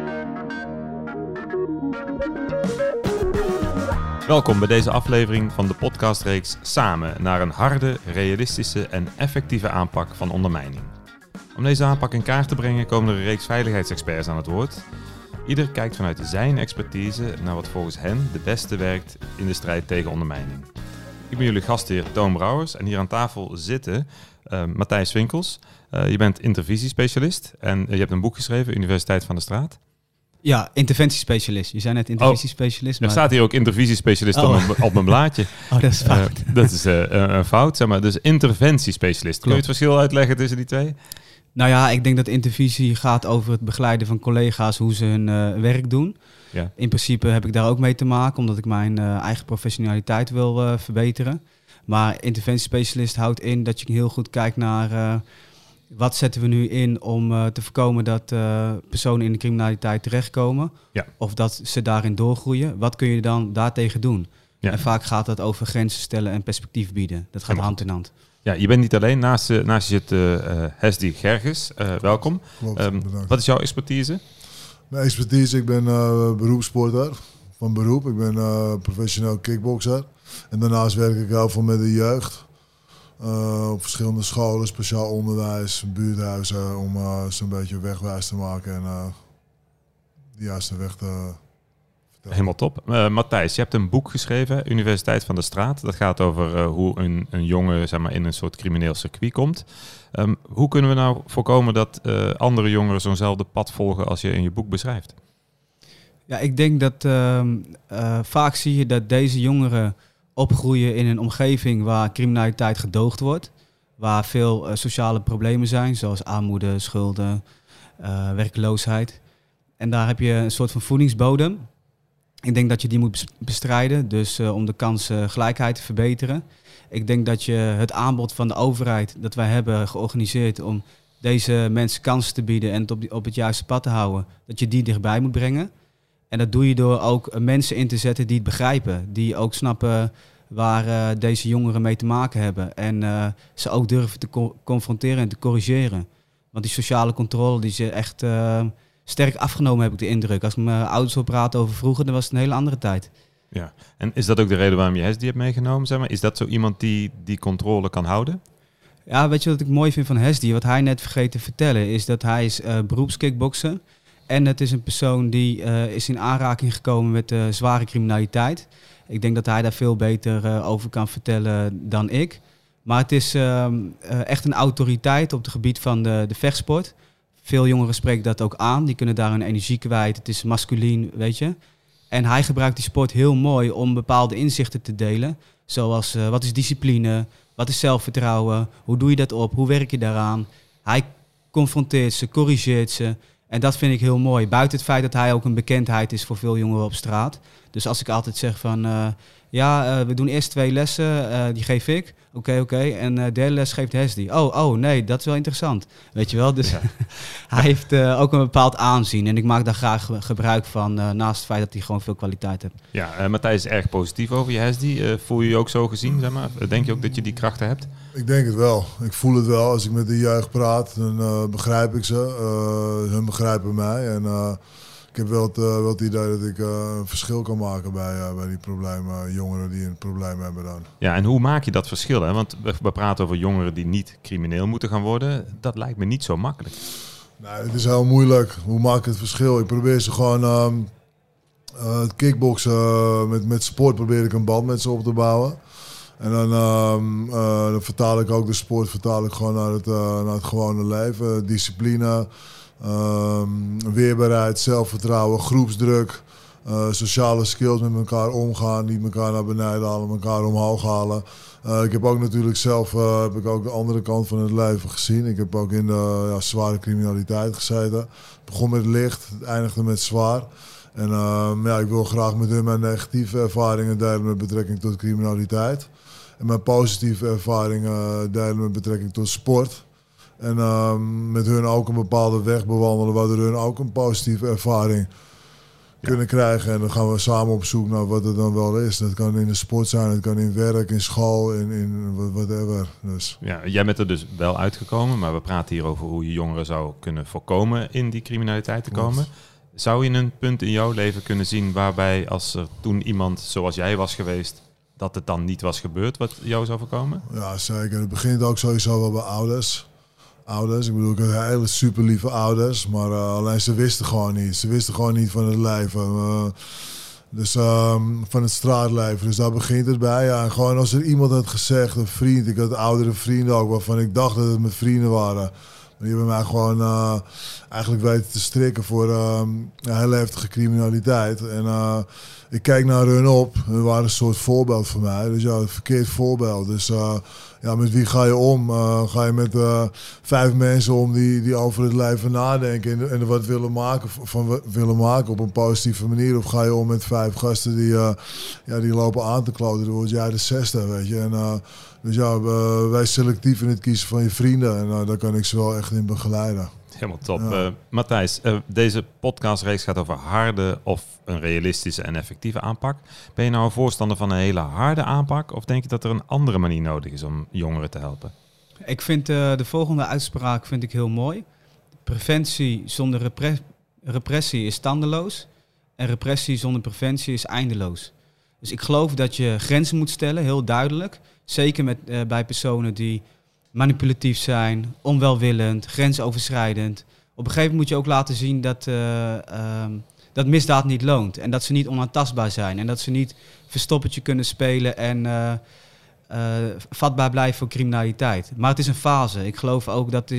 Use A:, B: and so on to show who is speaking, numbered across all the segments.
A: Welkom bij deze aflevering van de podcastreeks Samen naar een harde, realistische en effectieve aanpak van ondermijning. Om deze aanpak in kaart te brengen komen er een reeks veiligheidsexperts aan het woord. Ieder kijkt vanuit zijn expertise naar wat volgens hen de beste werkt in de strijd tegen ondermijning. Ik ben jullie gastheer Toon Brouwers en hier aan tafel zitten Matthijs Winkels. Je bent intervisiespecialist en je hebt een boek geschreven, Universiteit van de Straat.
B: Ja, interventiespecialist. Je zei net intervisiespecialist.
A: Er staat hier ook intervisiespecialist op mijn blaadje.
B: Oh, dat is fout.
A: Dat is een fout, zeg maar. Dus interventiespecialist. Kun je het verschil uitleggen tussen die twee?
B: Nou ja, ik denk dat intervisie gaat over het begeleiden van collega's, hoe ze hun werk doen.
A: Ja.
B: In principe heb ik daar ook mee te maken, omdat ik mijn eigen professionaliteit wil verbeteren. Maar interventiespecialist houdt in dat je heel goed kijkt naar wat zetten we nu in om te voorkomen dat personen in de criminaliteit terechtkomen. Ja. Of dat ze daarin doorgroeien. Wat kun je dan daartegen doen? Ja. En vaak gaat dat over grenzen stellen en perspectief bieden. Dat gaat hand in hand.
A: Ja, je bent niet alleen. Naast je zit Hesdy Gerges. Welkom. Wat is jouw expertise?
C: Mijn expertise, ik ben beroepssporter van beroep. Ik ben professioneel kickbokser. En daarnaast werk ik heel veel met de jeugd. Op verschillende scholen, speciaal onderwijs, buurthuizen, om ze een beetje wegwijs te maken en de juiste weg te vertellen.
A: Helemaal top. Matthijs, je hebt een boek geschreven, Universiteit van de Straat. Dat gaat over hoe een jongen, zeg maar, in een soort crimineel circuit komt. Hoe kunnen we nou voorkomen dat andere jongeren zo'nzelfde pad volgen als je in je boek beschrijft?
B: Ja, ik denk dat vaak zie je dat deze jongeren opgroeien in een omgeving waar criminaliteit gedoogd wordt. Waar veel sociale problemen zijn, zoals armoede, schulden, werkloosheid. En daar heb je een soort van voedingsbodem. Ik denk dat je die moet bestrijden, dus om de kansgelijkheid te verbeteren. Ik denk dat je het aanbod van de overheid dat wij hebben georganiseerd om deze mensen kansen te bieden en het op het juiste pad te houden, dat je die dichtbij moet brengen. En dat doe je door ook mensen in te zetten die het begrijpen, die ook snappen waar deze jongeren mee te maken hebben. En ze ook durven te confronteren en te corrigeren. Want die sociale controle die is echt sterk afgenomen, heb ik de indruk. Als ik mijn ouders wil praten over vroeger, dan was het een hele andere tijd.
A: Ja, en is dat ook de reden waarom je Hesdy hebt meegenomen? Zeg maar? Is dat zo iemand die controle kan houden?
B: Ja, weet je wat ik mooi vind van Hesdy? Wat hij net vergeet te vertellen is dat hij is beroepskickbokser. En het is een persoon die is in aanraking gekomen met zware criminaliteit. Ik denk dat hij daar veel beter over kan vertellen dan ik. Maar het is echt een autoriteit op het gebied van de vechtsport. Veel jongeren spreken dat ook aan. Die kunnen daar hun energie kwijt. Het is masculien, weet je. En hij gebruikt die sport heel mooi om bepaalde inzichten te delen. Zoals wat is discipline, wat is zelfvertrouwen, hoe doe je dat op, hoe werk je daaraan. Hij confronteert ze, corrigeert ze. En dat vind ik heel mooi. Buiten het feit dat hij ook een bekendheid is voor veel jongeren op straat. Dus als ik altijd zeg van we doen eerst 2 lessen, die geef ik. Oké. En derde les geeft Hesdy. Oh, nee, dat is wel interessant. Weet je wel? Dus ja. Hij heeft ook een bepaald aanzien. En ik maak daar graag gebruik van, naast het feit dat hij gewoon veel kwaliteit heeft.
A: Ja, Matthijs is erg positief over je Hesdy. Voel je je ook zo gezien, zeg maar? Denk je ook dat je die krachten hebt?
C: Ik denk het wel. Ik voel het wel. Als ik met de jeugd praat, dan begrijp ik ze. Hun begrijpen mij. En ik heb wel het idee dat ik een verschil kan maken bij die problemen, jongeren die een probleem hebben dan.
A: Ja, en hoe maak je dat verschil? Hè? Want we praten over jongeren die niet crimineel moeten gaan worden. Dat lijkt me niet zo makkelijk.
C: Nee, het is heel moeilijk. Hoe maak ik het verschil? Ik probeer ze gewoon het kickboksen met sport probeer ik een band met ze op te bouwen. En dan vertaal ik ook de sport gewoon naar het gewone leven. Discipline, weerbaarheid, zelfvertrouwen, groepsdruk, sociale skills, met elkaar omgaan, niet elkaar naar beneden halen, elkaar omhoog halen. Ik heb ook natuurlijk zelf heb ik ook de andere kant van het leven gezien. Ik heb ook in de zware criminaliteit gezeten. Het begon met licht, het eindigde met zwaar. En ik wil graag met hun mijn negatieve ervaringen delen met betrekking tot criminaliteit. En mijn positieve ervaringen delen met betrekking tot sport. En met hun ook een bepaalde weg bewandelen, waardoor hun ook een positieve ervaring kunnen krijgen. En dan gaan we samen op zoek naar wat het dan wel is. Dat kan in de sport zijn, het kan in werk, in school, in whatever. Dus.
A: Ja, jij bent er dus wel uitgekomen, maar we praten hier over hoe je jongeren zou kunnen voorkomen in die criminaliteit te komen. Zou je een punt in jouw leven kunnen zien waarbij als er toen iemand zoals jij was geweest, dat het dan niet was gebeurd wat jou zou voorkomen?
C: Ja, zeker. Het begint ook sowieso wel bij ouders. Ik bedoel, ik heb hele super lieve ouders, maar alleen ze wisten gewoon niet. Ze wisten gewoon niet van het leven. Van het straatleven. Dus daar begint het bij. Ja, en gewoon als er iemand had gezegd, een vriend, ik had oudere vrienden ook, waarvan ik dacht dat het mijn vrienden waren. Die hebben mij gewoon eigenlijk weten te strikken voor hele heftige criminaliteit. En ik kijk naar hun op. Hun waren een soort voorbeeld voor mij. Dus ja, een verkeerd voorbeeld. Dus met wie ga je om? Ga je met 5 mensen om die over het leven nadenken en er wat willen maken op een positieve manier? Of ga je om met 5 gasten die lopen aan te kloten? Dan word jij de 60, weet je. En, dus ja, wij selectief in het kiezen van je vrienden. En daar kan ik ze wel echt in begeleiden.
A: Helemaal top.
C: Ja.
A: Matthijs, deze podcastreeks gaat over harde of een realistische en effectieve aanpak. Ben je nou een voorstander van een hele harde aanpak? Of denk je dat er een andere manier nodig is om jongeren te helpen?
B: Ik vind de volgende uitspraak heel mooi. Preventie zonder repressie is tandeloos. En repressie zonder preventie is eindeloos. Dus ik geloof dat je grenzen moet stellen, heel duidelijk. Zeker bij personen die manipulatief zijn, onwelwillend, grensoverschrijdend. Op een gegeven moment moet je ook laten zien dat misdaad niet loont. En dat ze niet onaantastbaar zijn. En dat ze niet verstoppertje kunnen spelen en vatbaar blijven voor criminaliteit. Maar het is een fase. Ik geloof ook dat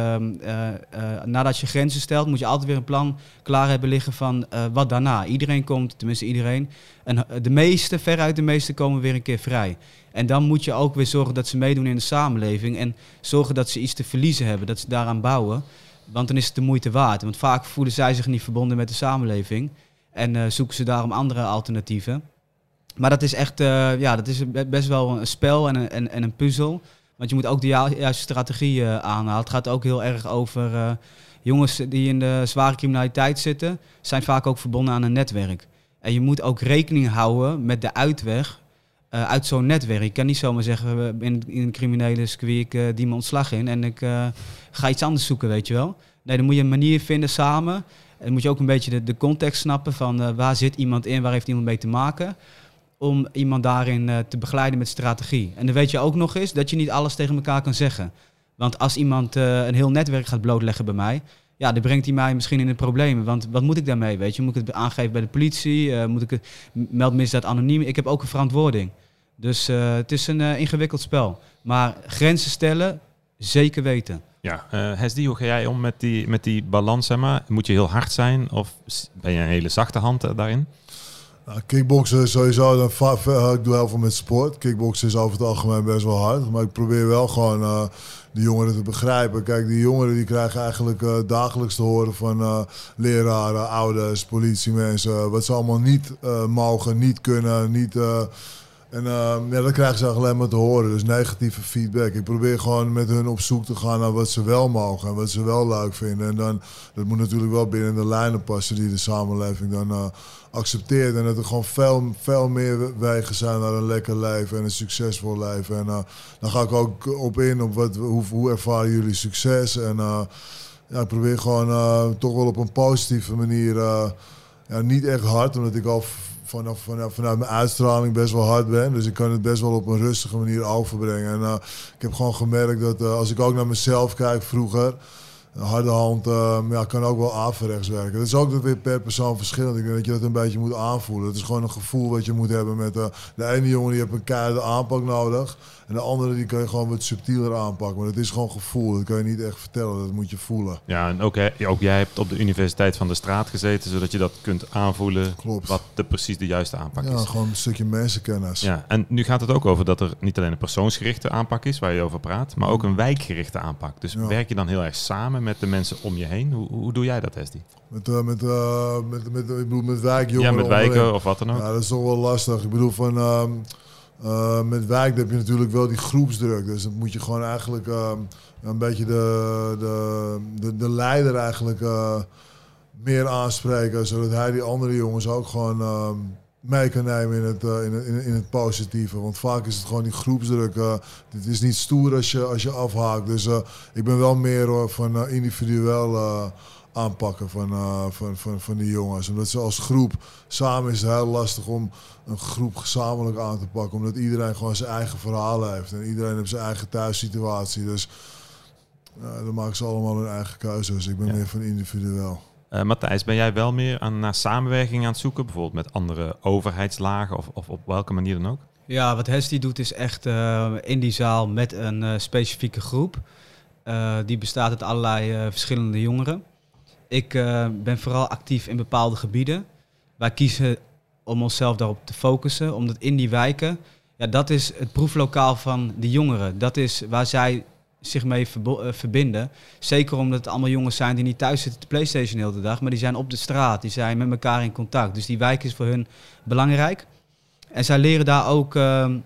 B: nadat je grenzen stelt, moet je altijd weer een plan klaar hebben liggen van wat daarna. Iedereen komt, tenminste iedereen. En veruit de meeste komen weer een keer vrij. En dan moet je ook weer zorgen dat ze meedoen in de samenleving. En zorgen dat ze iets te verliezen hebben, dat ze daaraan bouwen. Want dan is het de moeite waard. Want vaak voelen zij zich niet verbonden met de samenleving. En zoeken ze daarom andere alternatieven. Maar dat is echt dat is best wel een spel en een puzzel. Want je moet ook de juiste strategie aanhalen. Het gaat ook heel erg over jongens die in de zware criminaliteit zitten. Zijn vaak ook verbonden aan een netwerk. En je moet ook rekening houden met de uitweg uit zo'n netwerk. Je kan niet zomaar zeggen, in een criminele circuit die me ontslag in en ik ga iets anders zoeken, weet je wel. Nee, dan moet je een manier vinden samen. En dan moet je ook een beetje de context snappen van waar zit iemand in, waar heeft iemand mee te maken. Om iemand daarin te begeleiden met strategie. En dan weet je ook nog eens dat je niet alles tegen elkaar kan zeggen. Want als iemand een heel netwerk gaat blootleggen bij mij, ja, dan brengt hij mij misschien in de problemen. Want wat moet ik daarmee, weet je? Moet ik het aangeven bij de politie? Meld misdaad anoniem? Ik heb ook een verantwoording. Dus het is een ingewikkeld spel. Maar grenzen stellen, zeker weten.
A: Ja, Hesdy, hoe ga jij om met die balans, zeg maar? Moet je heel hard zijn of ben je een hele zachte hand daarin?
C: Nou, kickboksen sowieso, ik doe heel veel met sport. Kickboksen is over het algemeen best wel hard. Maar ik probeer wel gewoon de jongeren te begrijpen. Kijk, die jongeren die krijgen eigenlijk dagelijks te horen van leraren, ouders, politiemensen. Wat ze allemaal niet mogen, niet kunnen, niet... dat krijgen ze alleen maar te horen. Dus negatieve feedback. Ik probeer gewoon met hun op zoek te gaan naar wat ze wel mogen en wat ze wel leuk vinden. En dan, dat moet natuurlijk wel binnen de lijnen passen die de samenleving dan accepteert. En dat er gewoon veel meer wegen zijn naar een lekker leven en een succesvol leven. En dan ga ik ook op in op hoe ervaren jullie succes. En ik probeer gewoon toch wel op een positieve manier, niet echt hard, omdat ik al vanuit mijn uitstraling best wel hard ben. Dus ik kan het best wel op een rustige manier overbrengen. En ik heb gewoon gemerkt dat als ik ook naar mezelf kijk vroeger, een harde hand kan ook wel averechts werken. Dat is ook weer per persoon verschillend. Ik denk dat je dat een beetje moet aanvoelen. Het is gewoon een gevoel wat je moet hebben met de ene jongen die heeft een keiharde aanpak nodig. En de andere die kan je gewoon wat subtieler aanpakken. Maar het is gewoon gevoel. Dat kan je niet echt vertellen. Dat moet je voelen.
A: Ja, en ook jij hebt op de Universiteit van de Straat gezeten, zodat je dat kunt aanvoelen.
C: Klopt.
A: Wat precies de juiste aanpak is.
C: Ja, gewoon een stukje mensenkennis.
A: Ja, en nu gaat het ook over dat er niet alleen een persoonsgerichte aanpak is, waar je over praat, maar ook een wijkgerichte aanpak. Dus werk je dan heel erg samen met de mensen om je heen? Hoe doe jij dat, Hesdy?
C: Met wijkjongeren.
A: Ja, met wijken of wat dan ook.
C: Ja, dat is toch wel lastig. Ik bedoel, met wijk heb je natuurlijk wel die groepsdruk. Dus dan moet je gewoon eigenlijk een beetje de leider eigenlijk meer aanspreken. Zodat hij die andere jongens ook gewoon mee kan nemen in het positieve. Want vaak is het gewoon die groepsdruk. Het is niet stoer als je afhaakt. Dus ik ben wel meer van individueel aanpakken van die jongens. Omdat ze als groep, samen is het heel lastig om een groep gezamenlijk aan te pakken. Omdat iedereen gewoon zijn eigen verhaal heeft. En iedereen heeft zijn eigen thuissituatie. Dus dan maken ze allemaal hun eigen keuzes. Ik ben meer van individueel.
A: Matthijs, ben jij wel meer naar samenwerking aan het zoeken? Bijvoorbeeld met andere overheidslagen of op welke manier dan ook?
B: Ja, wat Hesdy doet is echt in die zaal met een specifieke groep. Die bestaat uit allerlei verschillende jongeren. Ik ben vooral actief in bepaalde gebieden. Wij kiezen om onszelf daarop te focussen, omdat in die wijken, dat is het proeflokaal van die jongeren. Dat is waar zij zich mee verbinden. Zeker omdat het allemaal jongens zijn die niet thuis zitten te PlayStation de hele dag, maar die zijn op de straat, die zijn met elkaar in contact. Dus die wijk is voor hun belangrijk. En zij leren daar ook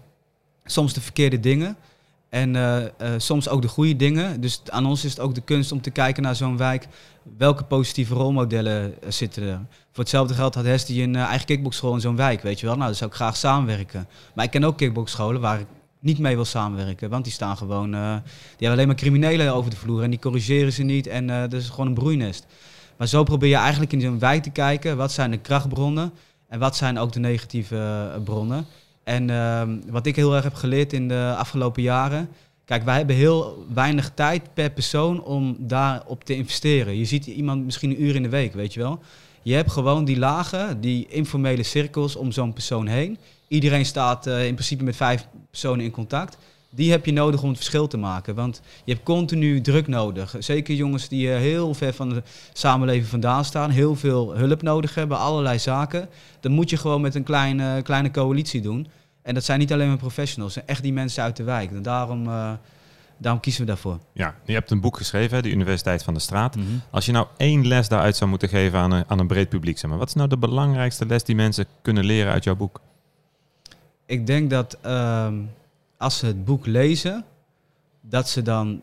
B: soms de verkeerde dingen. En soms ook de goede dingen. Dus aan ons is het ook de kunst om te kijken naar zo'n wijk. Welke positieve rolmodellen zitten er? Voor hetzelfde geld had Hesdy een eigen kickboxschool in zo'n wijk, weet je wel. Nou, daar zou ik graag samenwerken. Maar ik ken ook kickboxscholen waar ik niet mee wil samenwerken. Want die staan gewoon... die hebben alleen maar criminelen over de vloer. En die corrigeren ze niet. En dat is gewoon een broeinest. Maar zo probeer je eigenlijk in zo'n wijk te kijken. Wat zijn de krachtbronnen? En wat zijn ook de negatieve bronnen? En wat ik heel erg heb geleerd in de afgelopen jaren... Kijk, wij hebben heel weinig tijd per persoon om daarop te investeren. Je ziet iemand misschien een uur in de week, weet je wel. Je hebt gewoon die lagen, die informele cirkels om zo'n persoon heen. Iedereen staat in principe met 5 personen in contact. Die heb je nodig om het verschil te maken. Want je hebt continu druk nodig. Zeker jongens die heel ver van de samenleving vandaan staan. Heel veel hulp nodig hebben, allerlei zaken. Dan moet je gewoon met een kleine coalitie doen. En dat zijn niet alleen maar professionals. Het zijn echt die mensen uit de wijk. En daarom kiezen we daarvoor.
A: Ja, je hebt een boek geschreven, hè, de Universiteit van de Straat.
B: Mm-hmm.
A: Als je nou 1 les daaruit zou moeten geven aan een breed publiek, zeg maar, wat is nou de belangrijkste les die mensen kunnen leren uit jouw boek?
B: Ik denk dat als ze het boek lezen, dat ze dan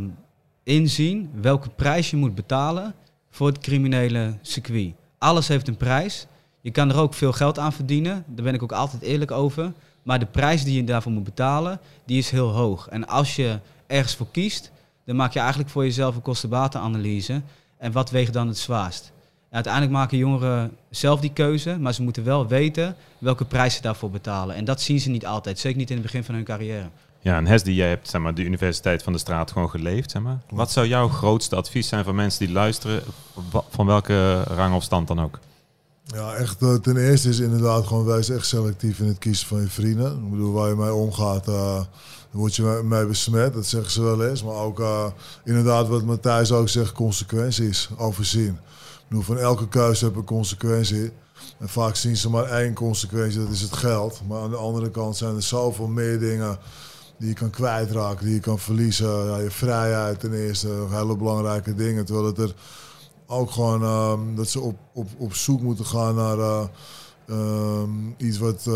B: inzien welke prijs je moet betalen voor het criminele circuit. Alles heeft een prijs. Je kan er ook veel geld aan verdienen. Daar ben ik ook altijd eerlijk over. Maar de prijs die je daarvoor moet betalen, die is heel hoog. En als je ergens voor kiest, dan maak je eigenlijk voor jezelf een kosten-batenanalyse. En wat weegt dan het zwaarst? En uiteindelijk maken jongeren zelf die keuze, maar ze moeten wel weten welke prijs ze daarvoor betalen. En dat zien ze niet altijd, zeker niet in het begin van hun carrière.
A: Ja, en Hesdy, jij hebt, zeg maar, de Universiteit van de Straat gewoon geleefd. Zeg maar. Wat zou jouw grootste advies zijn voor mensen die luisteren, van welke rang of stand dan ook?
C: Ja, echt ten eerste is inderdaad gewoon wees echt selectief in het kiezen van je vrienden. Ik bedoel, waar je mee omgaat, dan word je mee besmet, dat zeggen ze wel eens. Maar ook inderdaad wat Matthijs ook zegt, consequenties overzien. Ik bedoel, van elke keuze heb een consequentie. En vaak zien ze maar 1 consequentie, dat is het geld. Maar aan de andere kant zijn er zoveel meer dingen die je kan kwijtraken, die je kan verliezen. Ja, je vrijheid ten eerste, hele belangrijke dingen. Terwijl het er ook gewoon dat ze op zoek moeten gaan naar iets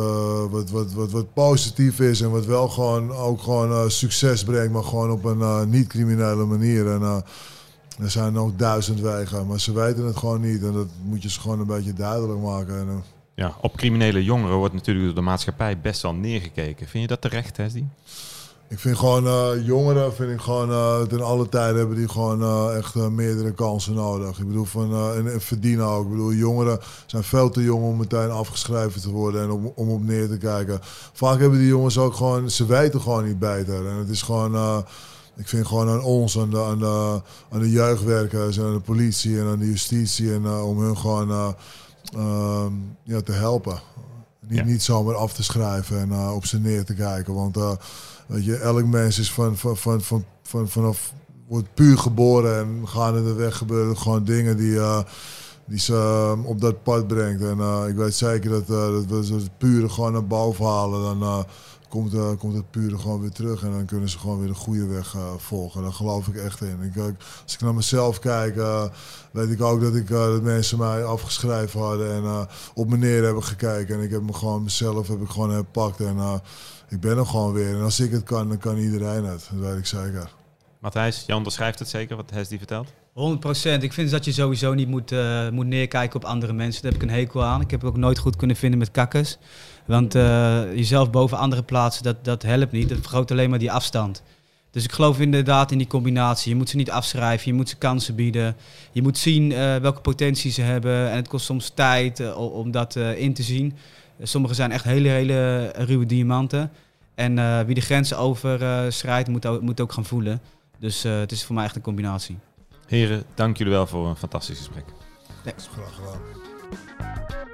C: wat positief is en wat wel gewoon succes brengt, maar gewoon op een niet-criminele manier. En er zijn ook 1000 wegen, maar ze weten het gewoon niet. En dat moet je ze gewoon een beetje duidelijk maken. En,
A: ja, op criminele jongeren wordt natuurlijk door de maatschappij best wel neergekeken. Vind je dat terecht, Hesdy?
C: Ik vind gewoon jongeren, ten alle tijden hebben die gewoon echt meerdere kansen nodig. Ik bedoel, en verdienen ook. Ik bedoel, jongeren zijn veel te jong om meteen afgeschreven te worden en om op neer te kijken. Vaak hebben die jongens ook gewoon, ze weten gewoon niet beter. En het is gewoon, ik vind gewoon aan ons, aan de jeugdwerkers en aan de politie en aan de justitie en om hun gewoon te helpen. Niet zomaar af te schrijven en op ze neer te kijken. Want weet je, elk mens is vanaf wordt puur geboren en gaan in de weg gebeuren gewoon dingen die ze op dat pad brengt. En ik weet zeker dat we het pure gewoon naar boven halen. Dan komt het pure gewoon weer terug en dan kunnen ze gewoon weer de goede weg volgen. Daar geloof ik echt in. Als ik naar mezelf kijk, weet ik ook dat mensen mij afgeschreven hadden en op me neer hebben gekeken. En ik heb mezelf herpakt en ik ben er gewoon weer. En als ik het kan, dan kan iedereen het. Dat weet ik zeker.
A: Matthijs, jij onderschrijft het zeker wat Hesdy vertelt?
B: 100%. Ik vind dat je sowieso niet moet neerkijken op andere mensen. Daar heb ik een hekel aan. Ik heb het ook nooit goed kunnen vinden met kakkers. Want jezelf boven anderen plaatsen, dat helpt niet. Dat vergroot alleen maar die afstand. Dus ik geloof inderdaad in die combinatie. Je moet ze niet afschrijven, je moet ze kansen bieden. Je moet zien welke potentie ze hebben. En het kost soms tijd om dat in te zien. Sommige zijn echt hele ruwe diamanten. En wie de grenzen overschrijdt, moet ook gaan voelen. Dus het is voor mij echt een combinatie.
A: Heren, dank jullie wel voor een fantastisch gesprek.
C: Graag gedaan.